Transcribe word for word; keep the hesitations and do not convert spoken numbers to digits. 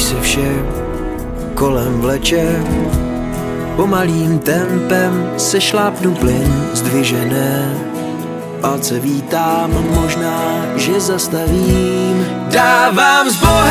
když se vše kolem vleče, pomalým tempem se šlápnu plyn zdvižené. Palce vítám, možná, že zastavím. Dávám zboj